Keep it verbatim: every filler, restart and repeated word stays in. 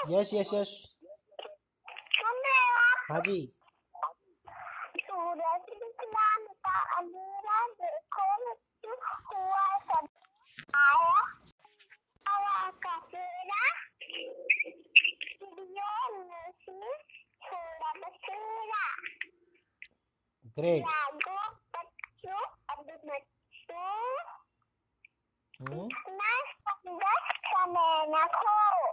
Yes yes yes. हाँ जी। सूरज निकला का अंधेरा देखो मृत्यु हुआ सब आया हवा का फेरा चिड़ियों में से छोड़ा बसेरा। ग्रेट। जागो बच्चों अब बच्चों हम्म इतना सुंदर समय न खो।